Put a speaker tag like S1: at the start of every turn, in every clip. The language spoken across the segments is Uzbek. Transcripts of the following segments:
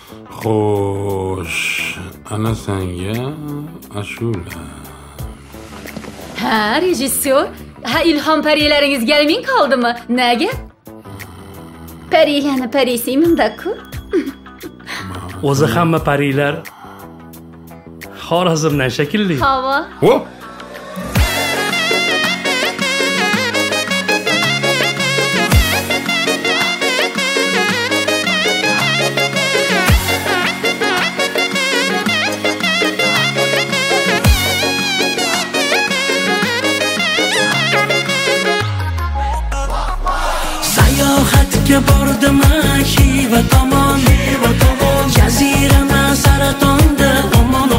S1: Xo'sh, ana senga ashula.
S2: Ha, rejissyor. Ha, ilhom parilaringizga amin qoldimi? Nega? Parilarni parisiyman-da-ku.
S3: O'zi hamma parilar Xorazmdan shekilli.
S2: Havo.
S1: Hop.
S4: Sayohatga bordim Xiva tomon, jazirama Saratonda omon.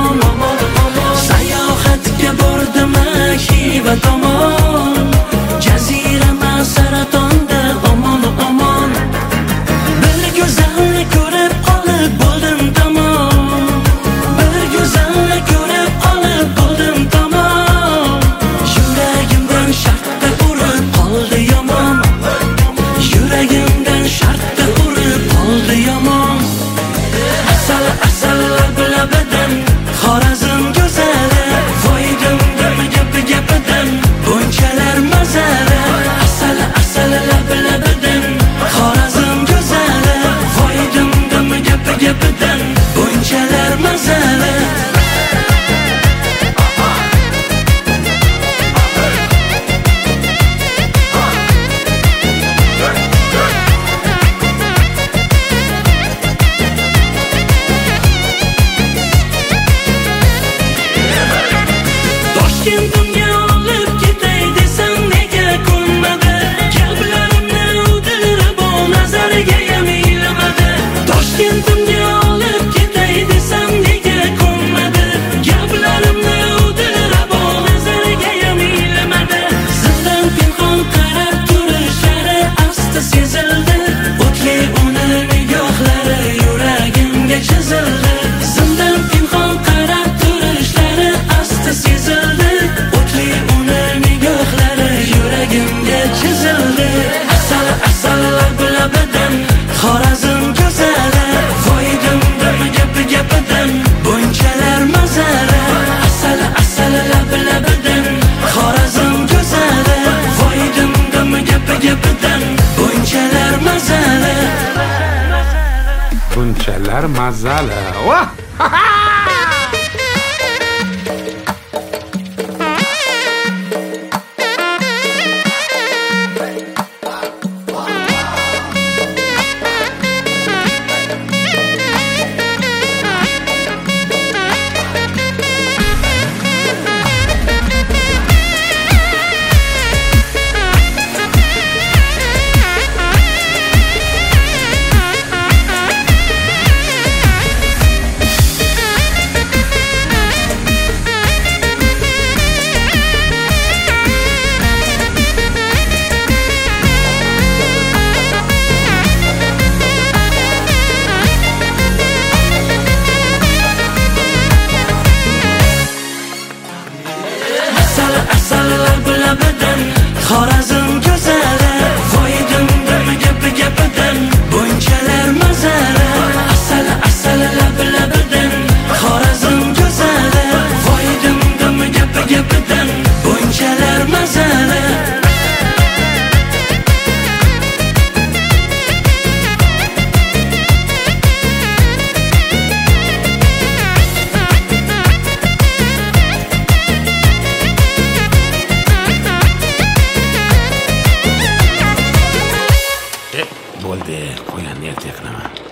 S4: Sayohatga bordim Xiva tomon, jazirama Saratonda omon. Bir go'zalni ko'rib qolib bo'ldim tamom. Bir go'zalni ko'rib qolib bo'ldim tamom. Yuragimdan shartta urib qoldi yomon. Yuragimdan shartta urib qoldi yomon. Asal labidan Xorazm go'zali, voydim gapidan bunchalar mazali. Asal labidan Xorazm go'zali, voydim gapidan bunchalar mazali. Toshkentimga olib ketay desam nega ko'nmadi? Gaplarimni udirib nazariga ham ilmadi. Toshkentimga olib ketay desam nega ko'nmadi? Gaplarimni udirib nazariga ham ilmadi. Zimdan pinhon qarab turishlari asta sezildi. O'tli uni nigohlari yuragimga chizildi. Zimdan pinhon qarab turishlari asta sezildi. O'tli uni nigohlari yuragimga chizildi. Asal labidan Xorazm go'zali, voydim gapidan bunchalar mazali. Asal labidan Xorazm go'zali, voydim gapidan bunchalar mazali.
S1: Bunchalar mazali. Vah!
S4: Asal labidan Xorazm go'zali, voydim gapidan bunchalar mazali. Asal labidan Xorazm go'zali, voydim gapidan bunchalar mazali.
S1: Bo'ldi, qo'yanni erta qilaman.